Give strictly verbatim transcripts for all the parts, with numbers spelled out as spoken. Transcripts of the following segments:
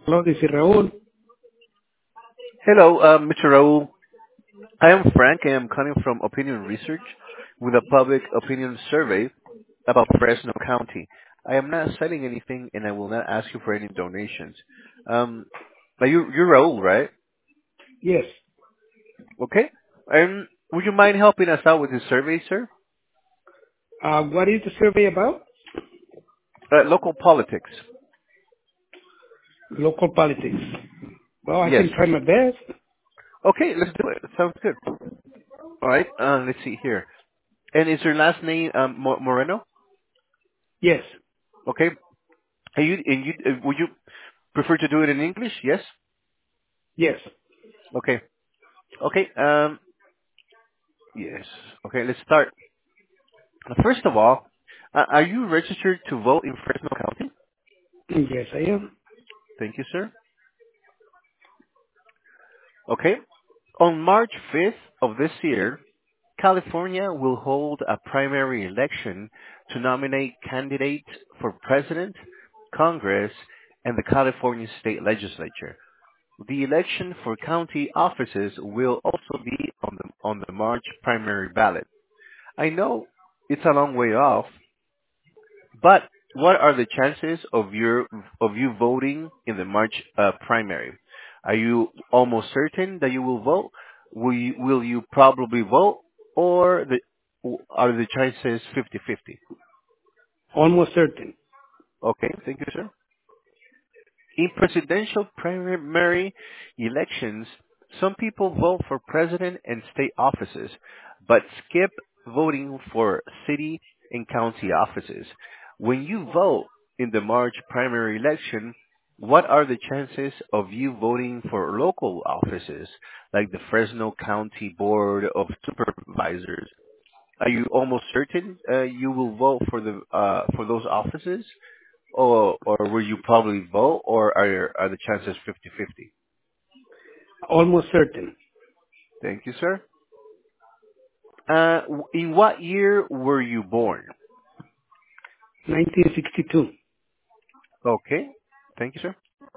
Hello, this is Raul. Hello, uh, mister Raul. I am Frank, and I'm calling from Opinion Research with a public opinion survey about Fresno County. I am not selling anything, and I will not ask you for any donations. Um, but you, you're Raul, right? Yes. Okay. Um, would you mind helping us out with this survey, sir? Uh, what is the survey about? Uh, local politics. Local politics. Well, I Yes. can try my best. Okay, let's do it. Sounds good. All right. Uh, let's see here. And is your last name um, Mo- Moreno? Yes. Okay. And you, and you, uh, would you prefer to do it in English? Yes. Yes. Okay. Okay. Um. Yes. Okay. Let's start. First of all, uh, are you registered to vote in Fresno County? Yes, I am. Thank you, sir. Okay. On March fifth of this year, California will hold a primary election to nominate candidates for president, Congress, and the California state legislature. The election for county offices will also be on the on the March primary ballot. I know it's a long way off, but what are the chances of your of you voting in the March uh, primary? Are you almost certain that you will vote? Will you, will you probably vote, or the are the chances fifty-fifty? Almost certain. Okay, thank you, sir. In presidential primary elections, some people vote for president and state offices, but skip voting for city and county offices. When you vote in the March primary election, what are the chances of you voting for local offices like the Fresno County Board of Supervisors? Are you almost certain uh, you will vote for the uh, for those offices? Or or will you probably vote, or are are the chances fifty-fifty? Almost certain. Thank you, sir. Uh, w- in what year were you born? nineteen sixty-two. Okay. Thank you, sir.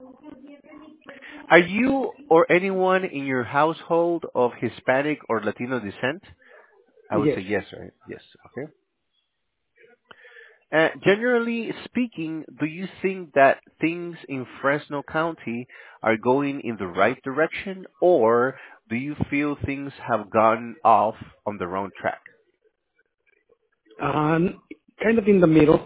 Are you or anyone in your household of Hispanic or Latino descent? I would Yes. say yes, right? Yes. Okay. Uh, generally speaking, do you think that things in Fresno County are going in the right direction, or do you feel things have gone off on the wrong track? Um, kind of in the middle.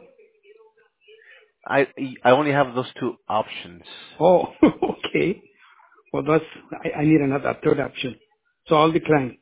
I I only have those two options. Oh, okay. Well, that's, I, I need another a third option. So I'll decline.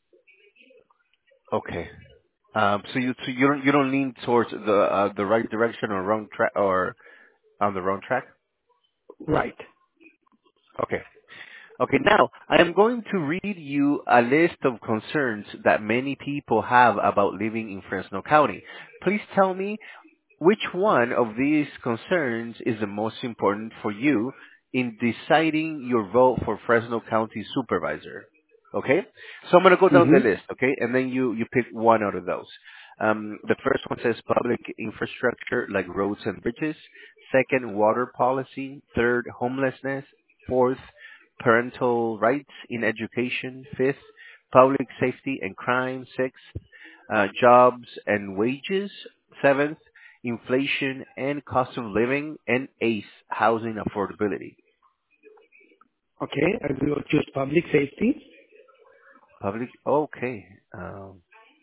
Okay. Um, so you so you don't you don't lean towards the uh, the right direction or wrong track or on the wrong track. Right. Okay. Okay. Now I am going to read you a list of concerns that many people have about living in Fresno County. Please tell me which one of these concerns is the most important for you in deciding your vote for Fresno County Supervisor? Okay? So I'm going to go down the Mm-hmm. list, okay? And then you, you pick one out of those. Um, the first one says public infrastructure like roads and bridges. Second, water policy. Third, homelessness. Fourth, parental rights in education. Fifth, public safety and crime. Sixth, uh, jobs and wages. Seventh, inflation and cost of living. And eighth, housing affordability. Okay. I will choose public safety. Public, okay. Um,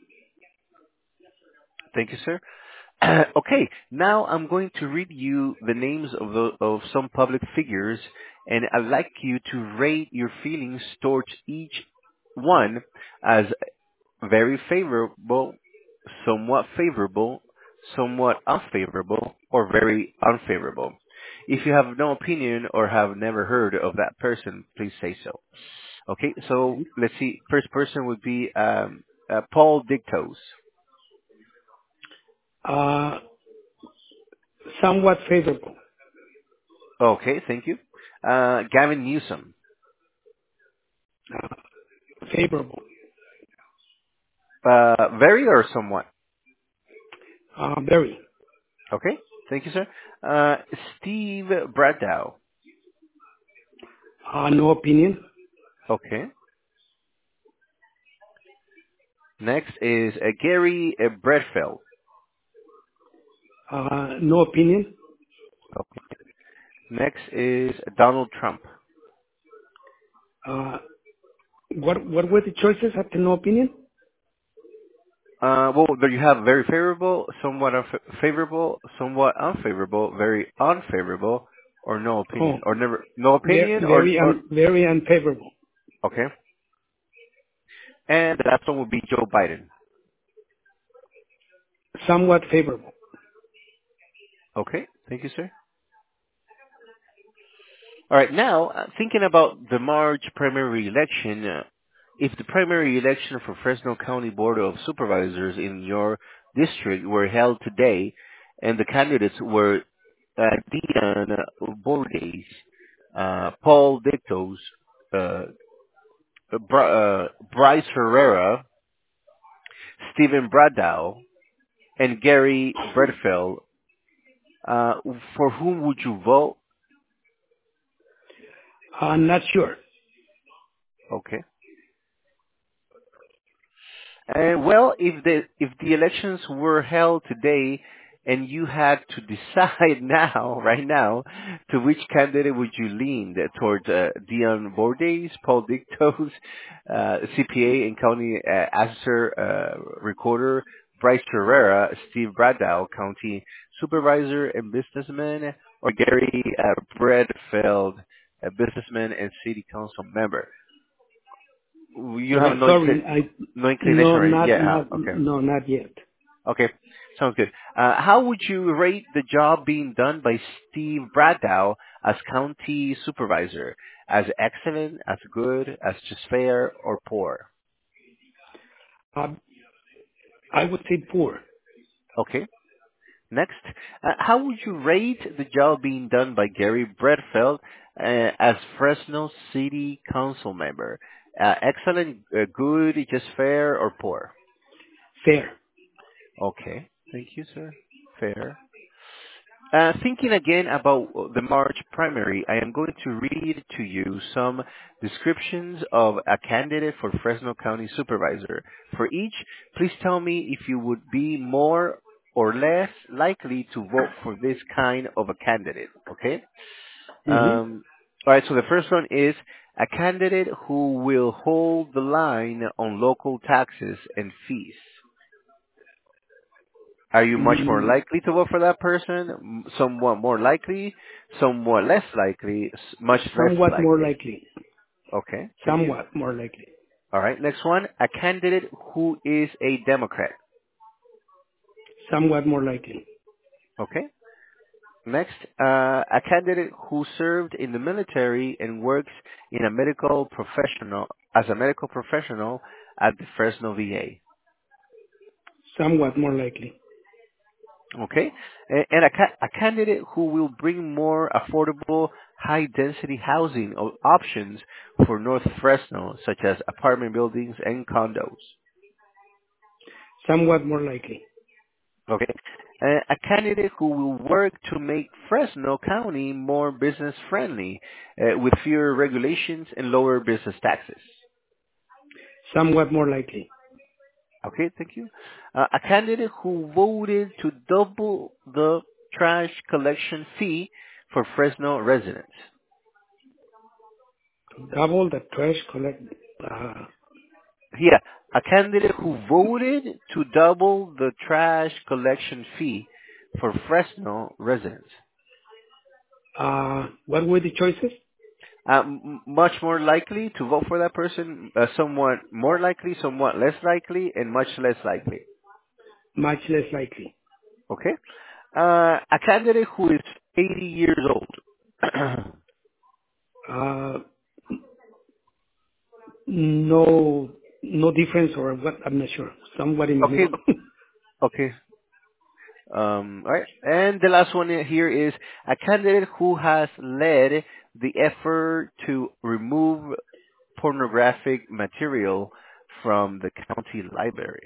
thank you, sir. Okay, now I'm going to read you the names of the, of some public figures, and I'd like you to rate your feelings towards each one as very favorable, somewhat favorable, somewhat unfavorable, or very unfavorable. If you have no opinion or have never heard of that person, please say so. Okay, so Okay. let's see. First person would be um, uh, Paul Dictos. Uh, somewhat favorable. Okay, thank you. Uh, Gavin Newsom. Uh, favorable. Uh, very or somewhat? Uh, very. Okay, thank you, sir. Uh, Steve Bradow. Uh, no opinion. Okay. Next is uh, Gary uh, Bredfeld. Uh, no opinion. Okay. Next is Donald Trump. Uh, what what were the choices after no opinion? Uh, well, there you have very favorable, somewhat unfa- favorable, somewhat unfavorable, very unfavorable, or no Oh, opinion, or never, no very opinion, or, very, or un, very unfavorable. okay. And the last one would be Joe Biden. Somewhat favorable. Okay, thank you, sir. All right, now uh, thinking about the March primary election, uh, if the primary election for Fresno County Board of Supervisors in your district were held today, and the candidates were uh, Dion Borges, uh, Paul Dictos, uh, Br- uh, Bryce Herrera, Stephen Bradow, and Gary Bredfeld, uh, for whom would you vote? I'm not sure. Okay. And well, if the if the elections were held today and you had to decide now, right now, to which candidate would you lean towards uh, Dion Bordes, Paul Dictos, uh, C P A and County uh, Assessor uh, Recorder, Bryce Herrera, Steve Bradow, County Supervisor and Businessman, or Gary uh, Bredfeld, a businessman and City Council member? You Well, have no sorry, inclin- I no inclination, no right? not Yeah. not Okay. no not yet. Okay. Sounds good. Uh, how would you rate the job being done by Steve Bradow as county supervisor? As excellent, as good, as just fair, or poor? Uh, I would say poor. Okay. Next, uh, how would you rate the job being done by Gary Bredfeld uh, as Fresno City Council member? Uh, excellent, uh, good, just fair, or poor? Fair. Okay. Thank you, sir. Fair. Uh, thinking again about the March primary, I am going to read to you some descriptions of a candidate for Fresno County Supervisor. For each, please tell me if you would be more or less likely to vote for this kind of a candidate. Okay? Hmm. Um, all right, so the first one is a candidate who will hold the line on local taxes and fees. Are you much more Mm, likely to vote for that person? M- Somewhat more likely? Somewhat less likely? S- Much less somewhat more likely? likely. Okay, thank you. Somewhat more likely. All right, next one. A candidate who is a Democrat. Somewhat more likely. Okay. Next, uh, a candidate who served in the military and works in a medical professional as a medical professional at the Fresno V A. Somewhat more likely. Okay, A- and a, ca- a candidate who will bring more affordable, high-density housing o- options for North Fresno, such as apartment buildings and condos. Somewhat more likely. Okay, A- a candidate who will work to make Fresno County more business-friendly, uh, with fewer regulations and lower business taxes. Somewhat more likely. Okay, thank you. Uh, a candidate who voted to double the trash collection fee for Fresno residents. Double the trash collect. Uh, Yeah, a candidate who voted to double the trash collection fee for Fresno residents. uh, what were the choices? Uh, m- much more likely to vote for that person, uh, somewhat more likely, somewhat less likely, and much less likely. Much less likely. Okay? Uh, a candidate who is eighty years old. Uh, no, no difference or what? I'm not sure. Somewhat in the Okay, middle. okay. Um, all right. And the last one here is a candidate who has led the effort to remove pornographic material from the county library.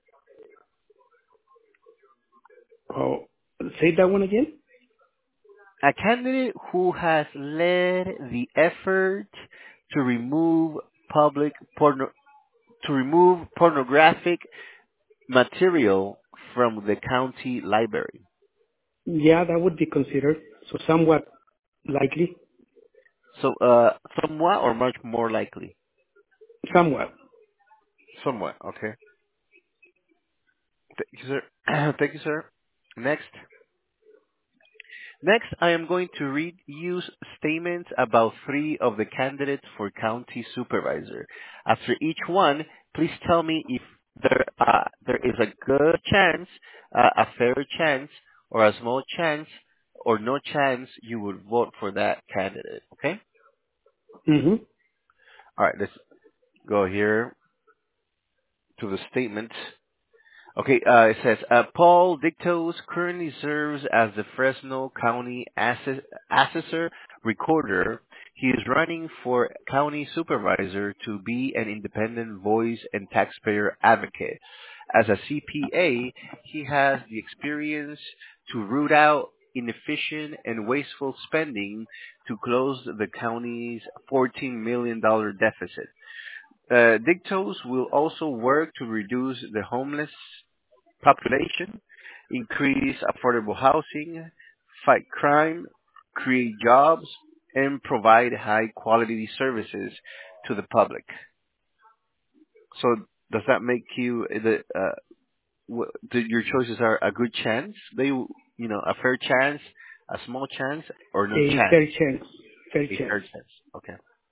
Oh, say that one again. A candidate who has led the effort to remove public porno to remove pornographic material from the county library. Yeah, that would be considered. So somewhat likely. So, uh, somewhat or much more likely? Somewhat. Somewhat. Okay. Thank you, sir. Thank you, sir. Next. Next, I am going to read you statements about three of the candidates for county supervisor. After each one, please tell me if there uh, there is a good chance, uh, a fair chance, or a small chance, or no chance you would vote for that candidate. Okay? Mm-hmm. All right. Let's go here to the statement. Okay, uh, it says, uh, Paul Dictos currently serves as the Fresno County Asses- Assessor Recorder. He is running for county supervisor to be an independent voice and taxpayer advocate. As a C P A, he has the experience to root out inefficient and wasteful spending to close the county's fourteen million dollars deficit. Uh, Dictos will also work to reduce the homeless population, increase affordable housing, fight crime, create jobs, and provide high quality services to the public. So does that make you the uh, w- the, your choices are a good chance? They, you know, a fair chance, a small chance, or no A chance? fair chance. Fair A chance. fair chance. Okay.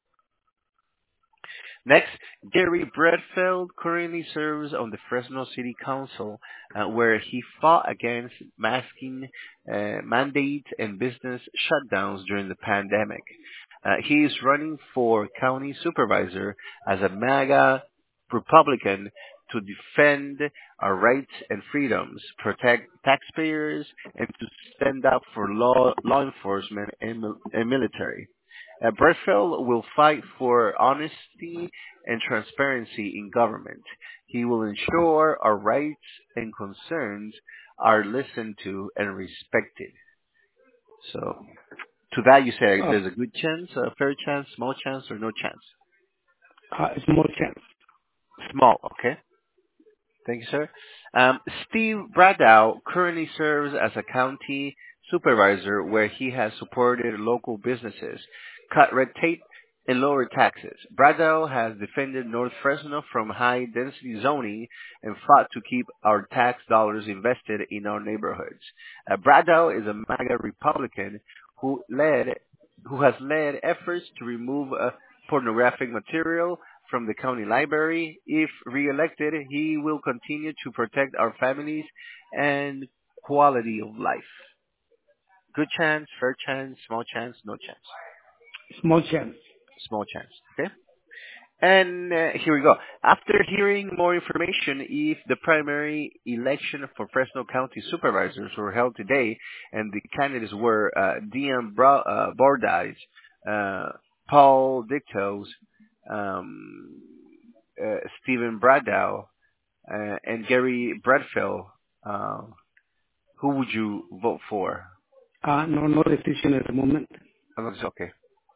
Next, Gary Bradfeld currently serves on the Fresno City Council, uh, where he fought against masking uh, mandates and business shutdowns during the pandemic. Uh, he is running for county supervisor as a MAGA Republican to defend our rights and freedoms, protect taxpayers, and to stand up for law, law enforcement and, mil- and military. Uh, Bradfeld will fight for honesty and transparency in government. He will ensure our rights and concerns are listened to and respected. So, to that you say Uh, there's a good chance, a fair chance, small chance, or no chance? uh, small chance. Small, okay. Thank you, sir. Um, Steve Bradow currently serves as a county supervisor where he has supported local businesses, cut red tape, and lowered taxes. Bradow has defended North Fresno from high density zoning and fought to keep our tax dollars invested in our neighborhoods. Uh, Bradow is a MAGA Republican who led who has led efforts to remove uh, pornographic material from the county library. If reelected, he will continue to protect our families and quality of life. Good chance, fair chance, small chance, no chance. Small chance. Small chance. Okay? And uh, here we go. After hearing more information, if the primary election for Fresno County supervisors were held today, and the candidates were uh, Dion Bra- uh, Bordies, uh, Paul Dictos, um, uh, Stephen Bradow, uh, and Gary Bradfield, uh, who would you vote for? Uh, no, no decision at the moment. Oh, that's okay.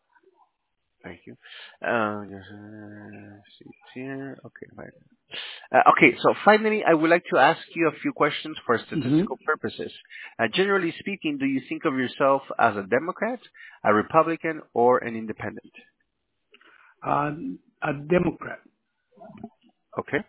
Thank you. Uh, just, uh, see here. Okay, right. Uh, okay, so finally, I would like to ask you a few questions for Mm-hmm. statistical purposes. Uh, generally speaking, do you think of yourself as a Democrat, a Republican, or an independent? Uh, a Democrat. Okay.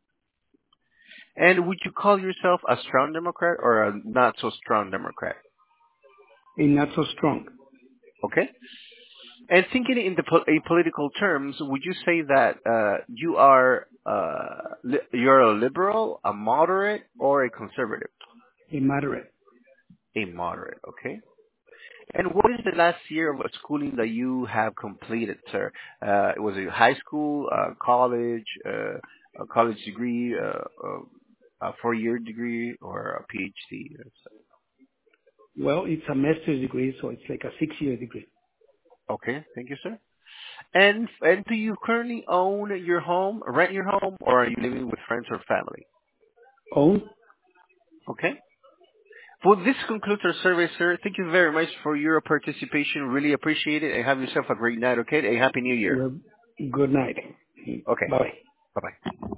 And would you call yourself a strong Democrat or a not so strong Democrat? And not so strong. Okay. And thinking in the po- in political terms, would you say that uh, you are uh, li- you're a liberal, a moderate, or a conservative? A moderate. A moderate. Okay. And what is the last year of schooling that you have completed, sir? Uh, was it high school, uh, college, uh, a college degree, uh, uh, a four-year degree, or a PhD? Well, it's a master's degree, so it's like a six-year degree. Okay, thank you, sir. And and do you currently own your home, rent your home, or are you living with friends or family? Own? Okay. Well, this concludes our survey, sir. Thank you very much for your participation. Really appreciate it. And have yourself a great night, okay? And Happy New Year. Well, good night. Okay. Bye. Bye-bye.